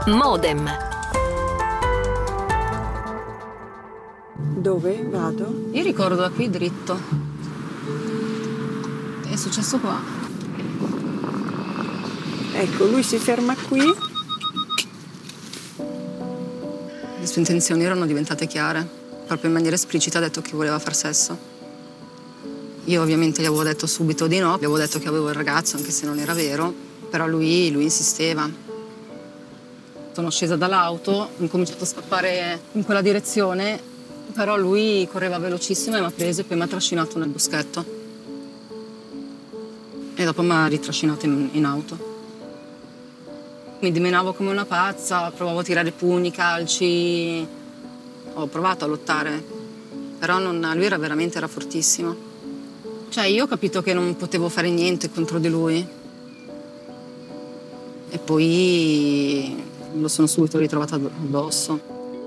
Modem. Dove vado? Io ricordo da qui dritto. È successo qua. Ecco, lui si ferma qui. Le sue intenzioni erano diventate chiare. Proprio in maniera esplicita ha detto che voleva far sesso. Io ovviamente gli avevo detto subito di no, gli avevo detto che avevo il ragazzo, anche se non era vero, però lui insisteva. Sono scesa dall'auto, ho cominciato a scappare in quella direzione, però lui correva velocissimo e mi ha preso e poi mi ha trascinato nel boschetto. E dopo mi ha ritrascinato in auto. Mi dimenavo come una pazza, provavo a tirare pugni, calci, ho provato a lottare, però lui era fortissimo. Cioè io ho capito che non potevo fare niente contro di lui. E poi lo sono subito ritrovata addosso.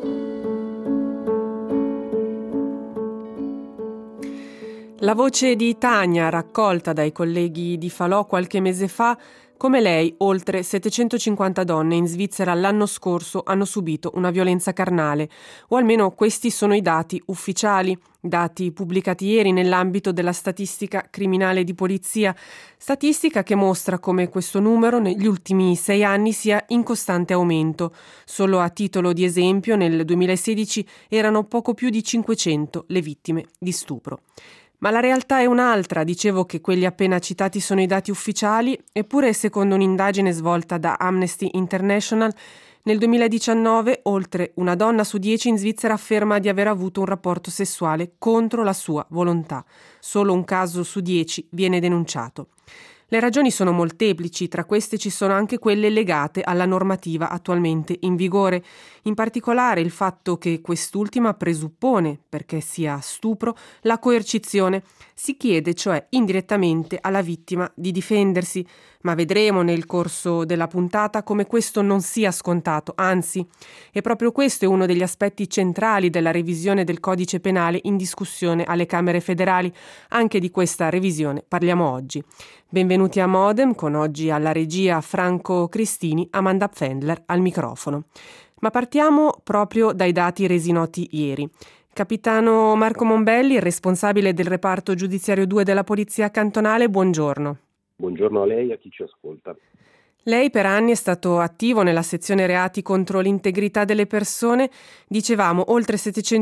La voce di Tania, raccolta dai colleghi di Falò qualche mese fa, come lei, oltre 750 donne in Svizzera l'anno scorso hanno subito una violenza carnale, o almeno questi sono i dati ufficiali, dati pubblicati ieri nell'ambito della statistica criminale di polizia, statistica che mostra come questo numero negli ultimi 6 anni sia in costante aumento. Solo a titolo di esempio, nel 2016 erano poco più di 500 le vittime di stupro. Ma la realtà è un'altra, dicevo che quelli appena citati sono i dati ufficiali, eppure secondo un'indagine svolta da Amnesty International, nel 2019 oltre una donna su 10 in Svizzera afferma di aver avuto un rapporto sessuale contro la sua volontà. Solo un caso su 10 viene denunciato. Le ragioni sono molteplici, tra queste ci sono anche quelle legate alla normativa attualmente in vigore, in particolare il fatto che quest'ultima presuppone, perché sia stupro, la coercizione. Si chiede cioè indirettamente alla vittima di difendersi, ma vedremo nel corso della puntata come questo non sia scontato, anzi, e proprio questo è uno degli aspetti centrali della revisione del codice penale in discussione alle Camere federali. Anche di questa revisione parliamo oggi. Benvenuti a Modem, con oggi alla regia Franco Cristini, Amanda Pfändler al microfono. Ma partiamo proprio dai dati resi noti ieri. Capitano Marco Mombelli, il responsabile del reparto giudiziario 2 della Polizia Cantonale, buongiorno. Buongiorno a lei e a chi ci ascolta. Lei per anni è stato attivo nella sezione reati contro l'integrità delle persone. Dicevamo, oltre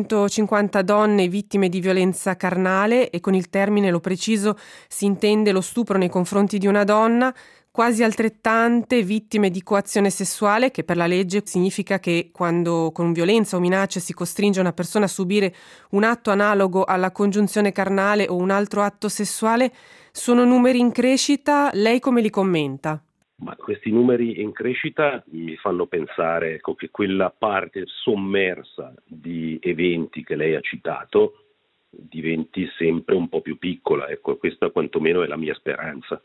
750 donne vittime di violenza carnale, e con il termine, lo preciso, si intende lo stupro nei confronti di una donna, quasi altrettante vittime di coazione sessuale, che per la legge significa che quando con violenza o minaccia si costringe una persona a subire un atto analogo alla congiunzione carnale o un altro atto sessuale. Sono numeri in crescita, lei come li commenta? Ma questi numeri in crescita mi fanno pensare che quella parte sommersa di eventi che lei ha citato diventi sempre un po' più piccola. Ecco, questa quantomeno è la mia speranza.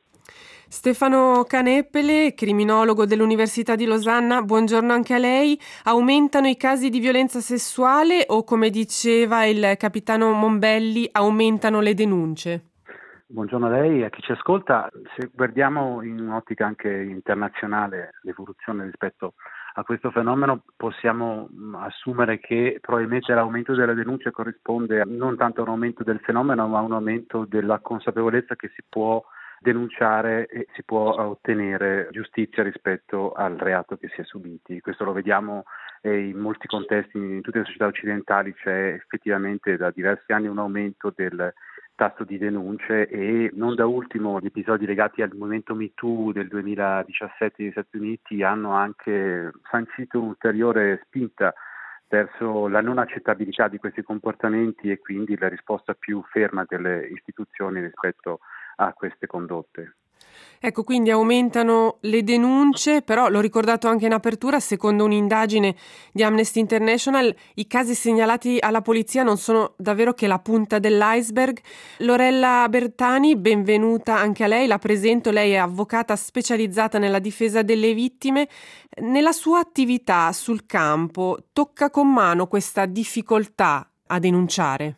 Stefano Caneppele, criminologo dell'Università di Losanna, buongiorno anche a lei. Aumentano i casi di violenza sessuale o, come diceva il capitano Mombelli, aumentano le denunce? Buongiorno a lei e a chi ci ascolta. Se guardiamo in un'ottica anche internazionale l'evoluzione rispetto a questo fenomeno, possiamo assumere che probabilmente l'aumento delle denunce corrisponde non tanto a un aumento del fenomeno, ma a un aumento della consapevolezza che si può denunciare e si può ottenere giustizia rispetto al reato che si è subiti. Questo lo vediamo in molti contesti, in tutte le società occidentali c'è effettivamente da diversi anni un aumento del tasso di denunce e non da ultimo gli episodi legati al movimento Me Too del 2017 negli Stati Uniti hanno anche sancito un'ulteriore spinta verso la non accettabilità di questi comportamenti e quindi la risposta più ferma delle istituzioni rispetto a queste condotte. Ecco, quindi aumentano le denunce, però l'ho ricordato anche in apertura, secondo un'indagine di Amnesty International, i casi segnalati alla polizia non sono davvero che la punta dell'iceberg. Lorella Bertani, benvenuta anche a lei, la presento, lei è avvocata specializzata nella difesa delle vittime. Nella sua attività sul campo tocca con mano questa difficoltà a denunciare?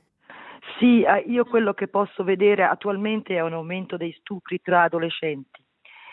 Sì, io quello che posso vedere attualmente è un aumento dei stupri tra adolescenti.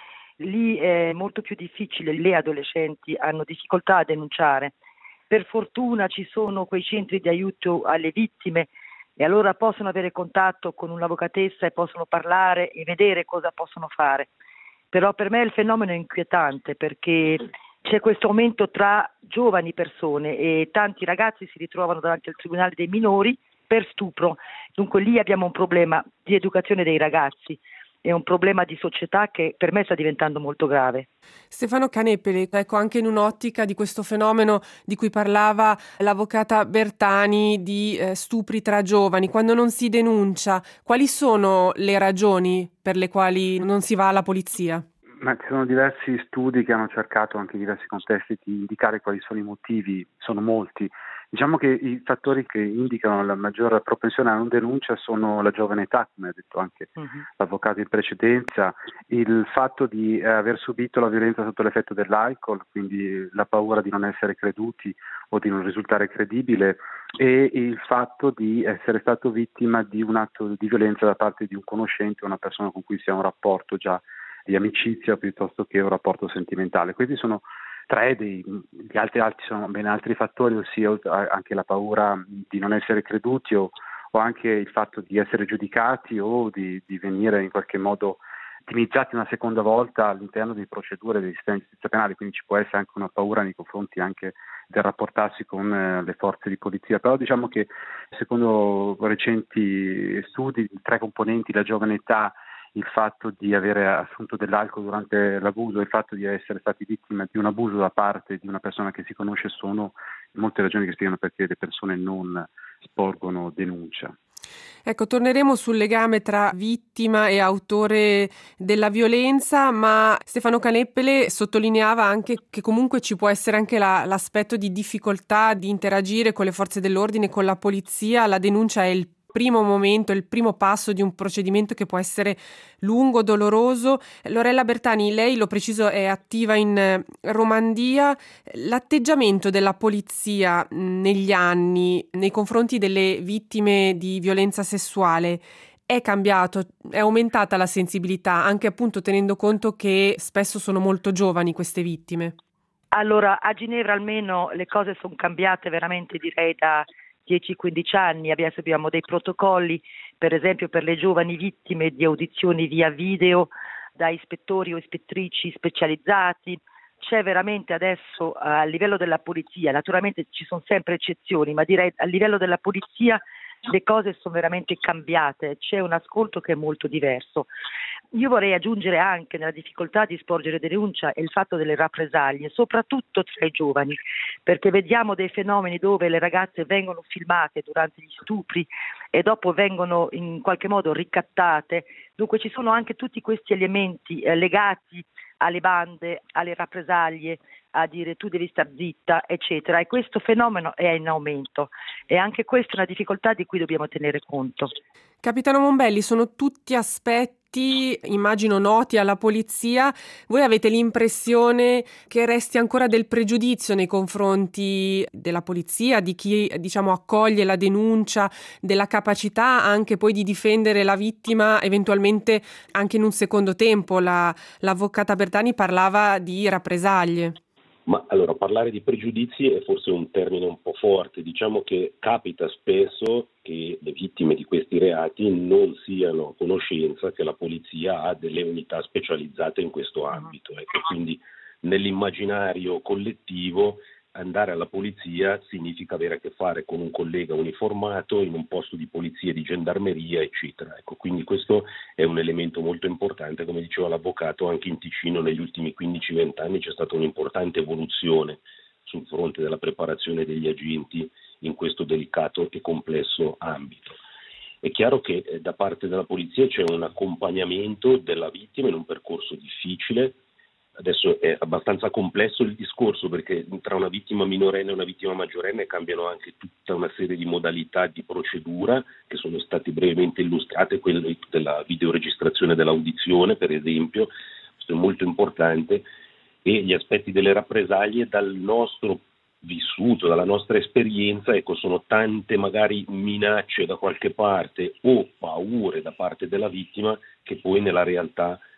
Lì è molto più difficile, le adolescenti hanno difficoltà a denunciare. Per fortuna ci sono quei centri di aiuto alle vittime e allora possono avere contatto con un'avvocatessa e possono parlare e vedere cosa possono fare. Però per me il fenomeno è inquietante perché c'è questo aumento tra giovani persone e tanti ragazzi si ritrovano davanti al Tribunale dei minori per stupro. Dunque lì abbiamo un problema di educazione dei ragazzi. È un problema di società che per me sta diventando molto grave. Stefano Canepele, ecco, anche in un'ottica di questo fenomeno di cui parlava l'avvocata Bertani di stupri tra giovani, quando non si denuncia, quali sono le ragioni per le quali non si va alla polizia? Ma ci sono diversi studi che hanno cercato anche in diversi contesti di indicare quali sono i motivi, sono molti. Diciamo che i fattori che indicano la maggior propensione alla non denuncia sono la giovane età, come ha detto anche l'avvocato in precedenza, il fatto di aver subito la violenza sotto l'effetto dell'alcol, quindi la paura di non essere creduti o di non risultare credibile, e il fatto di essere stato vittima di un atto di violenza da parte di un conoscente o una persona con cui si ha un rapporto già di amicizia piuttosto che un rapporto sentimentale. Questi sono tre gli altri sono ben altri fattori, ossia anche la paura di non essere creduti o anche il fatto di essere giudicati o di venire in qualche modo timizzati una seconda volta all'interno di procedure dei sistemi di giustizia penale, quindi ci può essere anche una paura nei confronti anche del rapportarsi con le forze di polizia. Però diciamo che secondo recenti studi, i tre componenti, la giovane età, il fatto di avere assunto dell'alcol durante l'abuso e il fatto di essere stati vittime di un abuso da parte di una persona che si conosce sono molte ragioni che spiegano perché le persone non sporgono denuncia. Ecco, torneremo sul legame tra vittima e autore della violenza, ma Stefano Canepele sottolineava anche che comunque ci può essere anche l'aspetto di difficoltà di interagire con le forze dell'ordine, con la polizia. La denuncia è il primo momento, il primo passo di un procedimento che può essere lungo, doloroso. Lorella Bertani, lei, lo preciso, è attiva in Romandia. L'atteggiamento della polizia negli anni nei confronti delle vittime di violenza sessuale è cambiato, è aumentata la sensibilità, anche appunto tenendo conto che spesso sono molto giovani queste vittime? Allora, a Ginevra almeno le cose sono cambiate veramente, direi, da 10-15 anni. Abbiamo dei protocolli, per esempio per le giovani vittime di audizioni via video da ispettori o ispettrici specializzati. C'è veramente adesso a livello della polizia, naturalmente ci sono sempre eccezioni, ma direi a livello della polizia le cose sono veramente cambiate, c'è un ascolto che è molto diverso. Io vorrei aggiungere anche nella difficoltà di sporgere denuncia il fatto delle rappresaglie, soprattutto tra i giovani, perché vediamo dei fenomeni dove le ragazze vengono filmate durante gli stupri e dopo vengono in qualche modo ricattate. Dunque ci sono anche tutti questi elementi legati alle bande, alle rappresaglie, a dire tu devi star zitta, eccetera. E questo fenomeno è in aumento e anche questa è una difficoltà di cui dobbiamo tenere conto. Capitano Mombelli, sono tutti aspetti, immagino, noti alla polizia. Voi avete l'impressione che resti ancora del pregiudizio nei confronti della polizia, di chi, diciamo, accoglie la denuncia, della capacità anche poi di difendere la vittima eventualmente anche in un secondo tempo? L'avvocata Bertani parlava di rappresaglie. Ma allora, parlare di pregiudizi è forse un termine un po' forte. Diciamo che capita spesso che le vittime di questi reati non siano a conoscenza che la polizia ha delle unità specializzate in questo ambito. Ecco, quindi nell'immaginario collettivo andare alla polizia significa avere a che fare con un collega uniformato in un posto di polizia, di gendarmeria, eccetera. Ecco, quindi questo è un elemento molto importante. Come diceva l'avvocato, anche in Ticino negli ultimi 15-20 anni c'è stata un'importante evoluzione sul fronte della preparazione degli agenti in questo delicato e complesso ambito. È chiaro che da parte della polizia c'è un accompagnamento della vittima in un percorso difficile. Adesso è abbastanza complesso il discorso perché tra una vittima minorenne e una vittima maggiorenne cambiano anche tutta una serie di modalità di procedura che sono state brevemente illustrate, quelle della videoregistrazione dell'audizione per esempio, questo è molto importante, e gli aspetti delle rappresaglie dal nostro vissuto, dalla nostra esperienza, ecco, sono tante magari minacce da qualche parte o paure da parte della vittima che poi nella realtà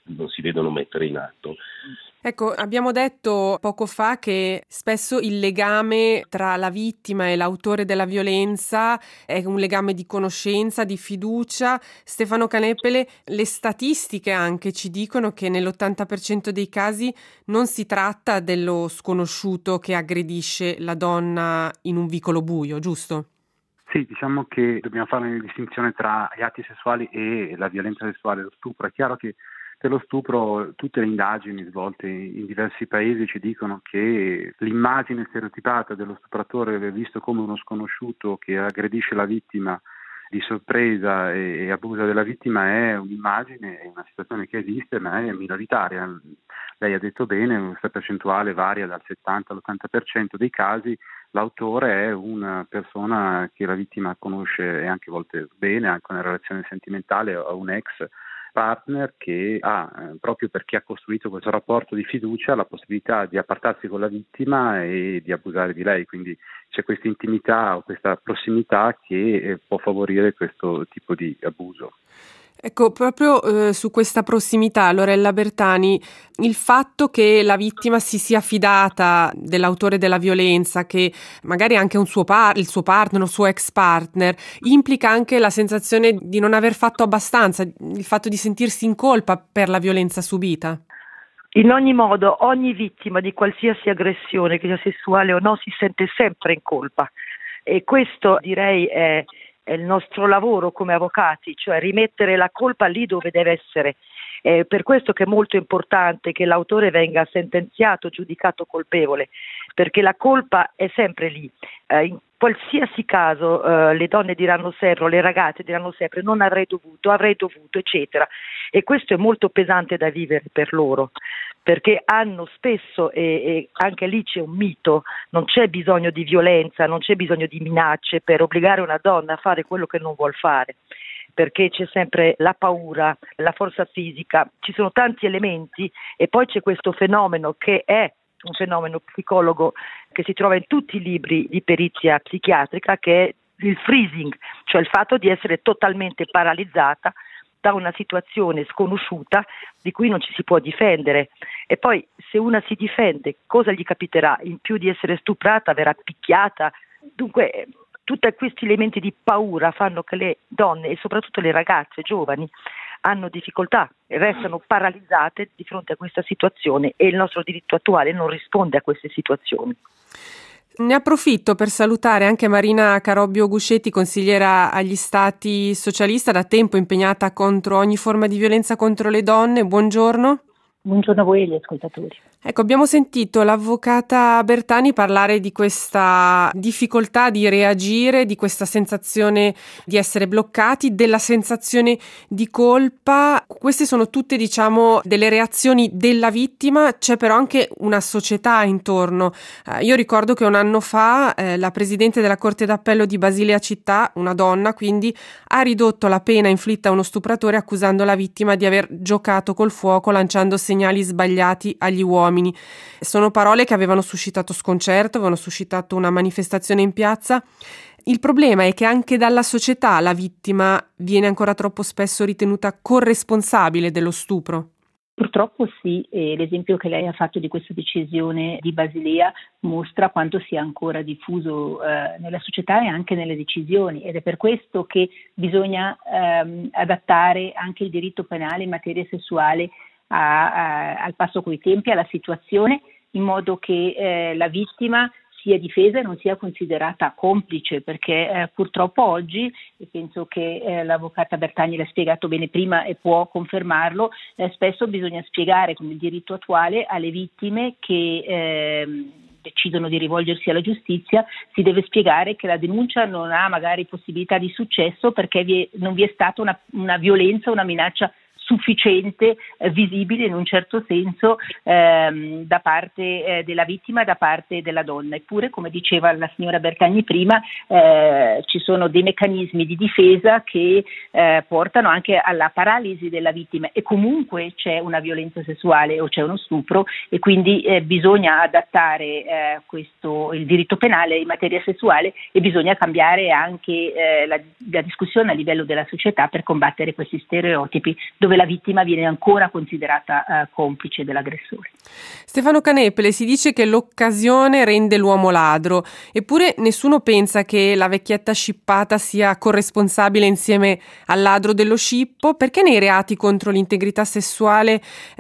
non si vedono mettere in atto. Ecco, abbiamo detto poco fa che spesso il legame tra la vittima e l'autore della violenza è un legame di conoscenza, di fiducia. Stefano Canepele, le statistiche anche ci dicono che nell'80% dei casi non si tratta dello sconosciuto che aggredisce la donna in un vicolo buio, giusto? Sì, diciamo che dobbiamo fare una distinzione tra gli atti sessuali e la violenza sessuale, lo stupro. È chiaro che per lo stupro tutte le indagini svolte in diversi paesi ci dicono che l'immagine stereotipata dello stupratore visto come uno sconosciuto che aggredisce la vittima di sorpresa e abusa della vittima è un'immagine, è una situazione che esiste ma è minoritaria. Lei ha detto bene, questa percentuale varia dal 70 all'80% dei casi. L'autore è una persona che la vittima conosce e anche a volte bene, anche una relazione sentimentale o un ex partner che ha, proprio perché ha costruito questo rapporto di fiducia, la possibilità di appartarsi con la vittima e di abusare di lei. Quindi c'è questa intimità o questa prossimità che può favorire questo tipo di abuso. Ecco, proprio su questa prossimità, Lorella Bertani, il fatto che la vittima si sia fidata dell'autore della violenza, che magari anche il suo partner o suo ex partner, implica anche la sensazione di non aver fatto abbastanza, il fatto di sentirsi in colpa per la violenza subita. In ogni modo, ogni vittima di qualsiasi aggressione, che sia sessuale o no, si sente sempre in colpa. E questo, direi, è il nostro lavoro come avvocati, cioè rimettere la colpa lì dove deve essere. Per questo che è molto importante che l'autore venga sentenziato, giudicato colpevole, perché la colpa è sempre lì. In qualsiasi caso le donne diranno sempre, o le ragazze diranno sempre non avrei dovuto, eccetera. E questo è molto pesante da vivere per loro, perché hanno spesso, e anche lì c'è un mito, non c'è bisogno di violenza, non c'è bisogno di minacce per obbligare una donna a fare quello che non vuol fare, perché c'è sempre la paura, la forza fisica, ci sono tanti elementi e poi c'è questo fenomeno che è un fenomeno psicologo che si trova in tutti i libri di perizia psichiatrica, che è il freezing, cioè il fatto di essere totalmente paralizzata da una situazione sconosciuta di cui non ci si può difendere. E poi se una si difende, cosa gli capiterà? In più di essere stuprata, verrà picchiata. Dunque tutti questi elementi di paura fanno che le donne e soprattutto le ragazze giovani hanno difficoltà e restano paralizzate di fronte a questa situazione e il nostro diritto attuale non risponde a queste situazioni. Ne approfitto per salutare anche Marina Carobbio Guscetti, consigliera agli Stati socialista, da tempo impegnata contro ogni forma di violenza contro le donne. Buongiorno. Buongiorno a voi e agli ascoltatori. Ecco, abbiamo sentito l'avvocata Bertani parlare di questa difficoltà di reagire, di questa sensazione di essere bloccati, della sensazione di colpa. Queste sono tutte, diciamo, delle reazioni della vittima, c'è però anche una società intorno. Io ricordo che un anno fa la presidente della Corte d'Appello di Basilea Città, una donna, quindi, ha ridotto la pena inflitta a uno stupratore accusando la vittima di aver giocato col fuoco lanciando segnali sbagliati agli uomini. Sono parole che avevano suscitato sconcerto, avevano suscitato una manifestazione in piazza. Il problema è che anche dalla società la vittima viene ancora troppo spesso ritenuta corresponsabile dello stupro. Purtroppo sì, e l'esempio che lei ha fatto di questa decisione di Basilea mostra quanto sia ancora diffuso nella società e anche nelle decisioni, ed è per questo che bisogna adattare anche il diritto penale in materia sessuale al passo coi tempi, alla situazione, in modo che la vittima sia difesa e non sia considerata complice, perché purtroppo oggi, e penso che l'avvocata Bertani l'ha spiegato bene prima e può confermarlo, spesso bisogna spiegare con il diritto attuale alle vittime che decidono di rivolgersi alla giustizia, si deve spiegare che la denuncia non ha magari possibilità di successo perché non vi è stata una violenza, una minaccia sufficiente, visibile in un certo senso da parte della vittima e da parte della donna. Eppure, come diceva la signora Bertani prima, ci sono dei meccanismi di difesa che portano anche alla paralisi della vittima e comunque c'è una violenza sessuale o c'è uno stupro e quindi bisogna adattare il diritto penale in materia sessuale e bisogna cambiare anche la discussione a livello della società per combattere questi stereotipi dove dove la vittima viene ancora considerata complice dell'aggressore. Stefano Canepele, si dice che l'occasione rende l'uomo ladro, eppure nessuno pensa che la vecchietta scippata sia corresponsabile insieme al ladro dello scippo. Perché nei reati contro l'integrità sessuale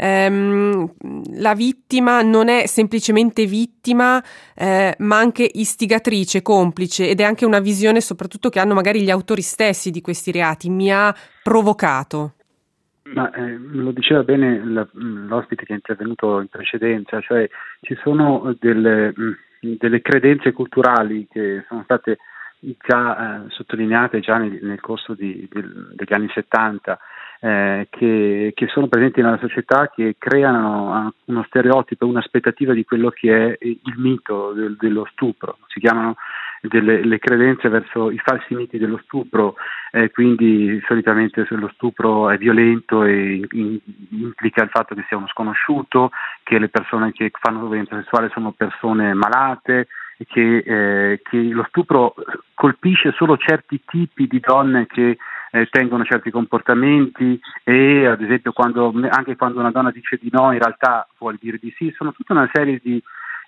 la vittima non è semplicemente vittima, ma anche istigatrice, complice, ed è anche una visione soprattutto che hanno magari gli autori stessi di questi reati. Mi ha provocato. Ma lo diceva bene l'ospite che è intervenuto in precedenza, cioè ci sono delle credenze culturali che sono state già sottolineate già nel corso degli anni 70, che sono presenti nella società, che creano uno stereotipo, un'aspettativa di quello che è il mito dello stupro. Si chiamano le credenze verso i falsi miti dello stupro, quindi solitamente se lo stupro è violento e implica il fatto che sia uno sconosciuto, che le persone che fanno violenza sessuale sono persone malate, che lo stupro colpisce solo certi tipi di donne che tengono certi comportamenti, e ad esempio anche quando una donna dice di no in realtà vuole dire di sì. Sono tutta una serie di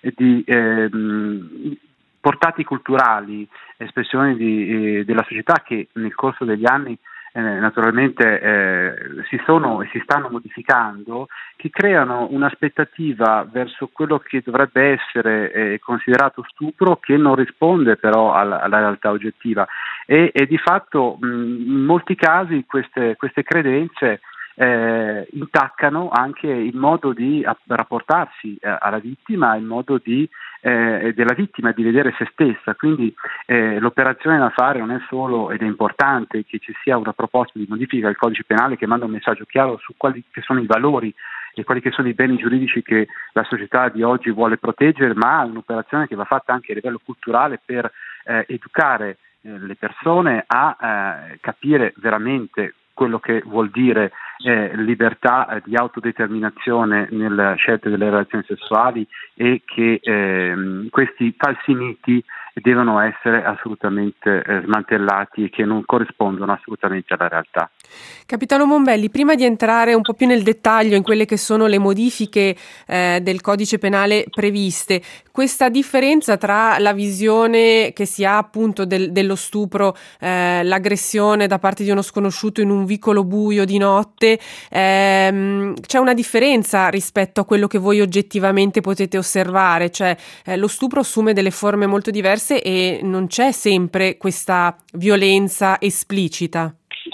portati culturali, espressioni della società che nel corso degli anni naturalmente si sono e si stanno modificando, che creano un'aspettativa verso quello che dovrebbe essere considerato stupro, che non risponde però alla realtà oggettiva, e di fatto in molti casi queste credenze intaccano anche il modo di rapportarsi alla vittima, il modo della vittima di vedere se stessa. Quindi l'operazione da fare non è solo, ed è importante che ci sia una proposta di modifica del codice penale che manda un messaggio chiaro su quali che sono i valori e quali che sono i beni giuridici che la società di oggi vuole proteggere, ma un'operazione che va fatta anche a livello culturale per educare le persone a capire veramente quello che vuol dire libertà di autodeterminazione nelle scelte delle relazioni sessuali, e che questi falsi miti devono essere assolutamente smantellati e che non corrispondono assolutamente alla realtà. Capitano Mombelli, prima di entrare un po' più nel dettaglio in quelle che sono le modifiche del codice penale previste, questa differenza tra la visione che si ha appunto dello stupro, l'aggressione da parte di uno sconosciuto in un vicolo buio di notte, c'è una differenza rispetto a quello che voi oggettivamente potete osservare, cioè lo stupro assume delle forme molto diverse e non c'è sempre questa violenza esplicita.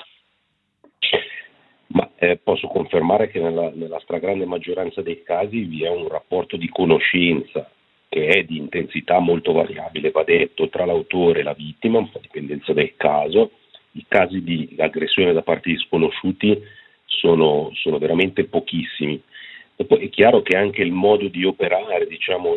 Ma posso confermare che nella stragrande maggioranza dei casi vi è un rapporto di conoscenza che è di intensità molto variabile, va detto, tra l'autore e la vittima, un po' a dipendenza del caso. I casi di aggressione da parte di sconosciuti sono veramente pochissimi. E poi è chiaro che anche il modo di operare, diciamo,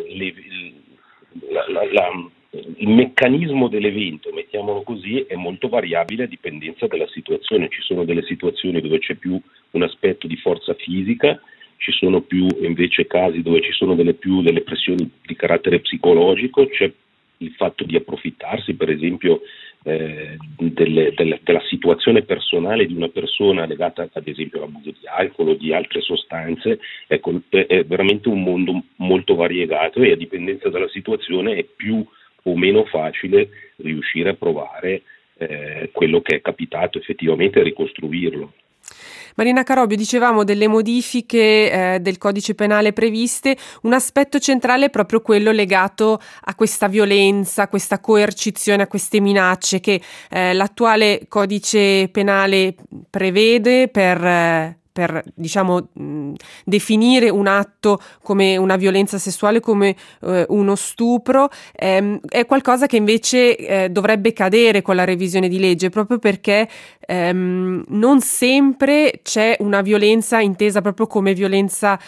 il meccanismo dell'evento, mettiamolo così, è molto variabile a dipendenza della situazione. Ci sono delle situazioni dove c'è più un aspetto di forza fisica, ci sono più invece casi dove ci sono delle pressioni di carattere psicologico, c'è il fatto di approfittarsi per esempio della situazione personale di una persona legata ad esempio all'abuso di alcol o di altre sostanze. Ecco, è veramente un mondo molto variegato e a dipendenza dalla situazione è più o meno facile riuscire a provare quello che è capitato effettivamente e ricostruirlo. Marina Carobio, dicevamo delle modifiche del codice penale previste, un aspetto centrale è proprio quello legato a questa violenza, a questa coercizione, a queste minacce che l'attuale codice penale prevede per diciamo definire un atto come una violenza sessuale, come uno stupro. È qualcosa che invece dovrebbe cadere con la revisione di legge, proprio perché non sempre c'è una violenza intesa proprio come violenza,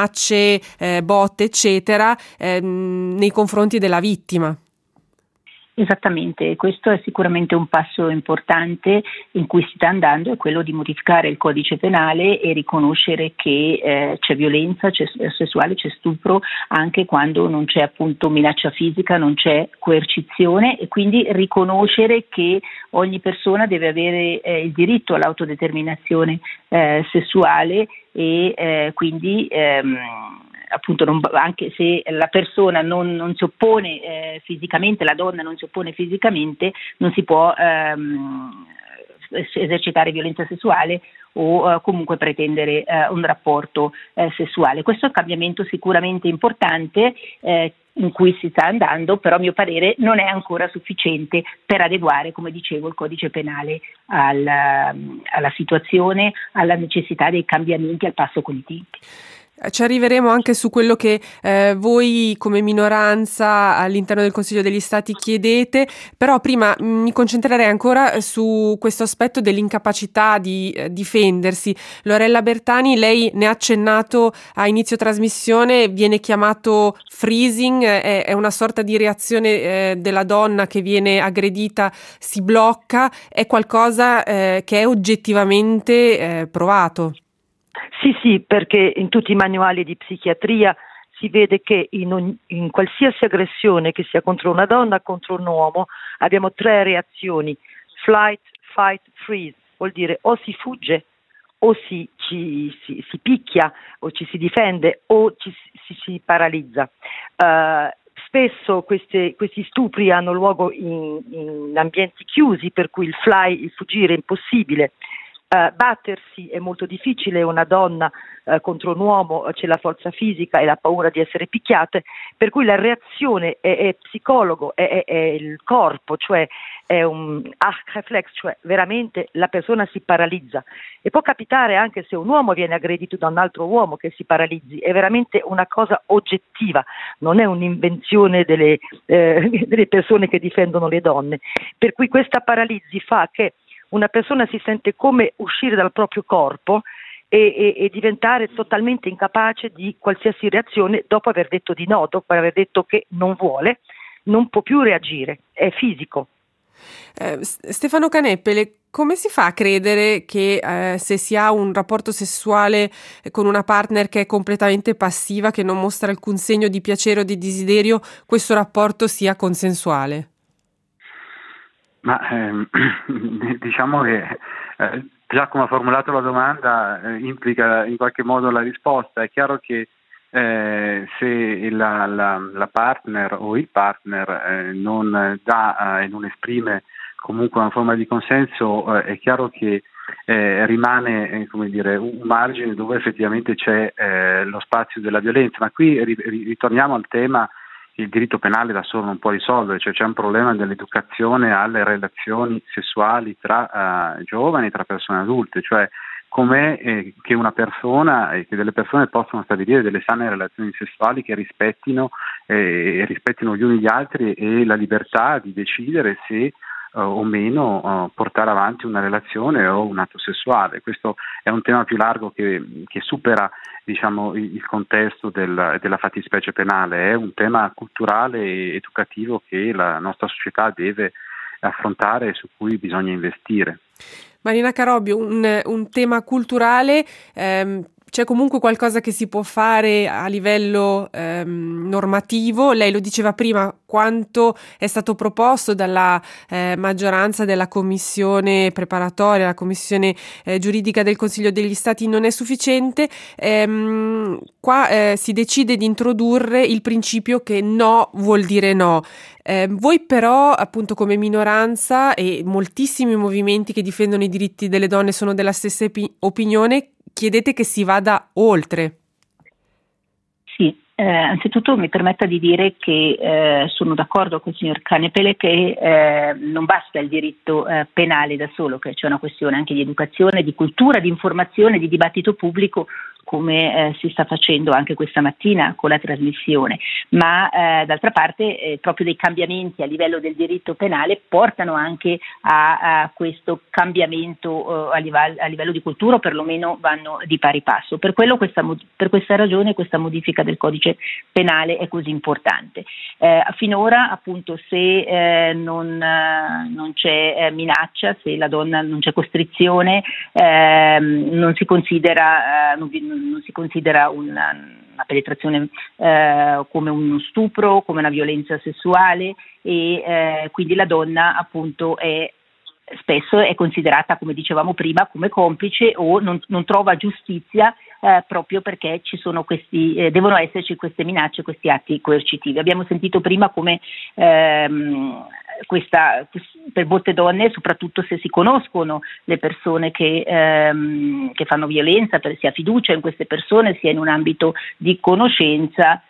minacce, botte eccetera, nei confronti della vittima. Esattamente, questo è sicuramente un passo importante in cui si sta andando, è quello di modificare il codice penale e riconoscere che c'è violenza, c'è sessuale, c'è stupro anche quando non c'è appunto minaccia fisica, non c'è coercizione, e quindi riconoscere che ogni persona deve avere il diritto all'autodeterminazione sessuale e quindi appunto anche se la persona non si oppone fisicamente, la donna non si oppone fisicamente, non si può esercitare violenza sessuale o comunque pretendere un rapporto sessuale. Questo è un cambiamento sicuramente importante in cui si sta andando, però a mio parere non è ancora sufficiente per adeguare, come dicevo, il codice penale alla situazione, alla necessità dei cambiamenti al passo con i tempi. Ci arriveremo anche su quello che voi come minoranza all'interno del Consiglio degli Stati chiedete, però prima mi concentrerei ancora su questo aspetto dell'incapacità di difendersi. Lorella Bertani, lei ne ha accennato a inizio trasmissione, viene chiamato freezing, è una sorta di reazione della donna che viene aggredita, si blocca, è qualcosa che è oggettivamente provato. Sì, perché in tutti i manuali di psichiatria si vede che in qualsiasi aggressione, che sia contro una donna o contro un uomo, abbiamo 3 reazioni: flight, fight, freeze. Vuol dire o si fugge, o si picchia, o ci si difende, o si paralizza. Spesso questi stupri hanno luogo in ambienti chiusi, per cui il fuggire è impossibile. Battersi è molto difficile, una donna contro un uomo c'è la forza fisica e la paura di essere picchiate, per cui la reazione è psicologo, è il corpo, cioè è un reflex, cioè veramente la persona si paralizza. E può capitare anche se un uomo viene aggredito da un altro uomo che si paralizzi, è veramente una cosa oggettiva, non è un'invenzione delle persone che difendono le donne, per cui questa paralisi fa che una persona si sente come uscire dal proprio corpo e diventare totalmente incapace di qualsiasi reazione dopo aver detto di no, dopo aver detto che non vuole, non può più reagire, è fisico. Stefano Caneppele, come si fa a credere che se si ha un rapporto sessuale con una partner che è completamente passiva, che non mostra alcun segno di piacere o di desiderio, questo rapporto sia consensuale? Ma diciamo che già come ha formulato la domanda implica in qualche modo la risposta. È chiaro che se la partner o il partner non dà e non esprime comunque una forma di consenso, è chiaro che rimane come dire, un margine dove effettivamente c'è lo spazio della violenza. Ma qui ritorniamo al tema: il diritto penale da solo non può risolvere, cioè c'è un problema dell'educazione alle relazioni sessuali tra giovani, tra persone adulte, cioè com'è che una persona e che delle persone possono stabilire delle sane relazioni sessuali che rispettino gli uni gli altri e la libertà di decidere se o meno portare avanti una relazione o un atto sessuale. Questo è un tema più largo che supera, diciamo, il contesto della fattispecie penale, è un tema culturale e educativo che la nostra società deve affrontare e su cui bisogna investire. Marina Carobbio, un tema culturale, c'è comunque qualcosa che si può fare a livello normativo? Lei lo diceva prima, quanto è stato proposto dalla maggioranza della commissione preparatoria, la commissione giuridica del Consiglio degli Stati non è sufficiente. Qua si decide di introdurre il principio che no vuol dire no. Voi però, appunto, come minoranza, e moltissimi movimenti che difendono i diritti delle donne sono della stessa opinione, chiedete che si vada oltre. Sì, anzitutto mi permetta di dire che sono d'accordo con il signor Caneppele che non basta il diritto penale da solo, che c'è una questione anche di educazione, di cultura, di informazione, di dibattito pubblico come si sta facendo anche questa mattina con la trasmissione, ma d'altra parte proprio dei cambiamenti a livello del diritto penale portano anche a questo cambiamento a livello di cultura, o perlomeno vanno di pari passo. Per questa ragione questa modifica del codice penale è così importante. Finora appunto se non c'è minaccia, se la donna non c'è costrizione, non si considera una penetrazione come uno stupro, come una violenza sessuale, e quindi la donna appunto spesso è considerata, come dicevamo prima, come complice o non trova giustizia proprio perché ci sono devono esserci queste minacce, questi atti coercitivi. Abbiamo sentito prima come per molte donne, soprattutto se si conoscono le persone che fanno violenza, si ha fiducia in queste persone, sia in un ambito di conoscenza,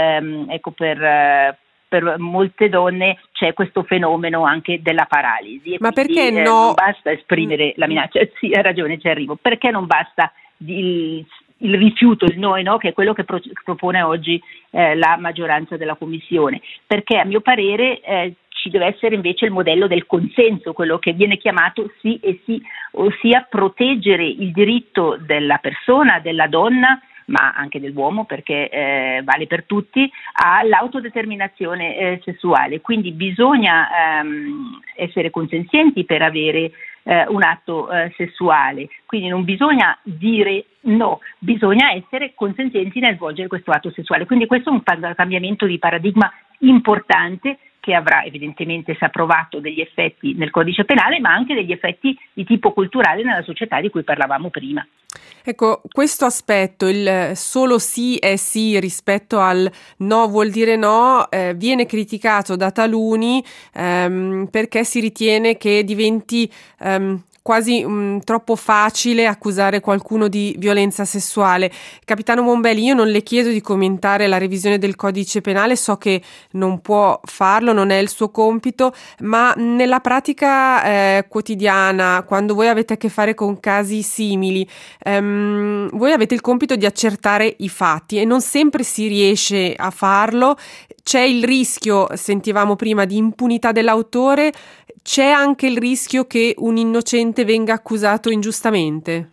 per molte donne c'è questo fenomeno anche della paralisi. Ma quindi, perché no? Non basta esprimere la minaccia, sì, hai ragione, ci arrivo. Perché non basta il rifiuto, il no, che è quello che propone oggi la maggioranza della Commissione? Perché a mio parere ci deve essere invece il modello del consenso, quello che viene chiamato sì e sì, ossia proteggere il diritto della persona, della donna, ma anche dell'uomo, perché vale per tutti, all'autodeterminazione sessuale. Quindi bisogna essere consenzienti per avere un atto sessuale, quindi non bisogna dire no, bisogna essere consenzienti nel svolgere questo atto sessuale. Quindi questo è un cambiamento di paradigma importante che avrà evidentemente, se approvato, degli effetti nel codice penale, ma anche degli effetti di tipo culturale nella società di cui parlavamo prima. Ecco, questo aspetto, il solo sì è sì rispetto al no vuol dire no, viene criticato da taluni perché si ritiene che diventi quasi troppo facile accusare qualcuno di violenza sessuale. Capitano Bombelli, io non le chiedo di commentare la revisione del codice penale, so che non può farlo, non è il suo compito, ma nella pratica quotidiana, quando voi avete a che fare con casi simili, voi avete il compito di accertare i fatti e non sempre si riesce a farlo. C'è il rischio, sentivamo prima, di impunità dell'autore, c'è anche il rischio che un innocente venga accusato ingiustamente?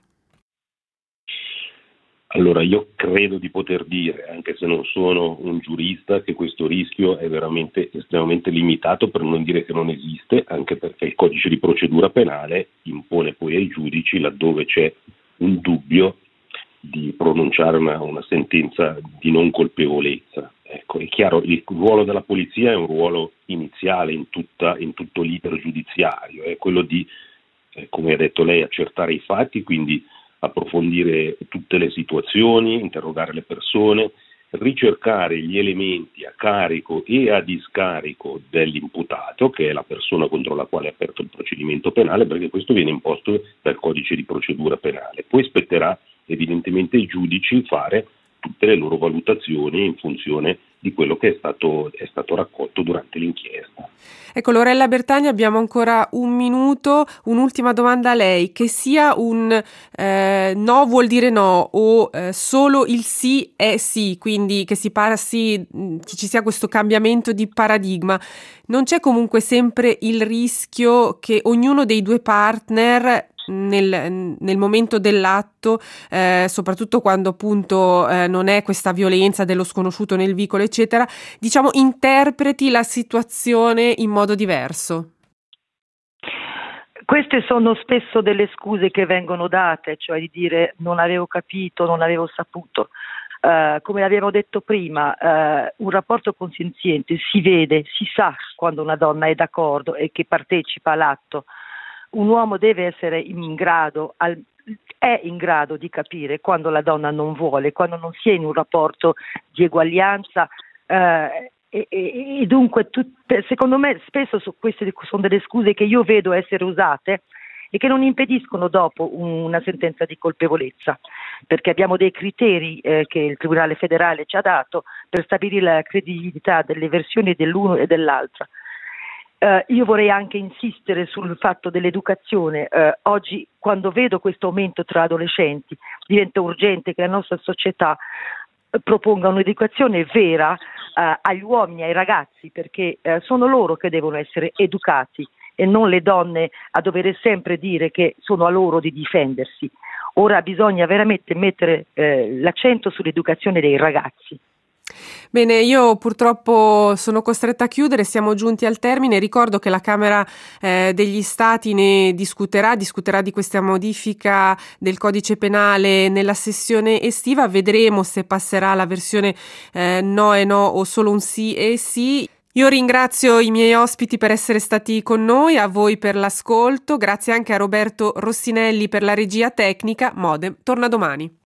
Allora, io credo di poter dire, anche se non sono un giurista, che questo rischio è veramente estremamente limitato, per non dire che non esiste, anche perché il codice di procedura penale impone poi ai giudici, laddove c'è un dubbio, di pronunciare una sentenza di non colpevolezza. Ecco, è chiaro, il ruolo della polizia è un ruolo iniziale in tutto l'iter giudiziario, è quello di, come ha detto lei, accertare i fatti, quindi approfondire tutte le situazioni, interrogare le persone, ricercare gli elementi a carico e a discarico dell'imputato, che è la persona contro la quale è aperto il procedimento penale, perché questo viene imposto dal codice di procedura penale. Poi spetterà evidentemente ai giudici fare tutte le loro valutazioni in funzione di quello che è stato raccolto durante l'inchiesta. Ecco, Lorella Bertagni, abbiamo ancora un minuto, un'ultima domanda a lei, che sia un no vuol dire no o solo il sì è sì, quindi che ci sia questo cambiamento di paradigma, non c'è comunque sempre il rischio che ognuno dei due partner nel momento dell'atto, soprattutto quando appunto non è questa violenza dello sconosciuto nel vicolo eccetera, diciamo interpreti la situazione in modo diverso? Queste sono spesso delle scuse che vengono date, cioè di dire non avevo capito, non avevo saputo. Come abbiamo detto prima, un rapporto consenziente si vede, si sa quando una donna è d'accordo e che partecipa all'atto. Un uomo deve essere è in grado di capire quando la donna non vuole, quando non si è in un rapporto di eguaglianza e dunque secondo me spesso queste sono delle scuse che io vedo essere usate e che non impediscono dopo una sentenza di colpevolezza, perché abbiamo dei criteri che il Tribunale federale ci ha dato per stabilire la credibilità delle versioni dell'uno e dell'altra. Io vorrei anche insistere sul fatto dell'educazione. Oggi, quando vedo questo aumento tra adolescenti, diventa urgente che la nostra società proponga un'educazione vera agli uomini, ai ragazzi, perché sono loro che devono essere educati e non le donne a dover sempre dire che sono a loro di difendersi. Ora bisogna veramente mettere l'accento sull'educazione dei ragazzi. Bene, io purtroppo sono costretta a chiudere, siamo giunti al termine. Ricordo che la Camera degli Stati ne discuterà di questa modifica del codice penale nella sessione estiva. Vedremo se passerà la versione no e no o solo un sì e sì. Io ringrazio i miei ospiti per essere stati con noi, a voi per l'ascolto, grazie anche a Roberto Rossinelli per la regia tecnica. Modem torna domani.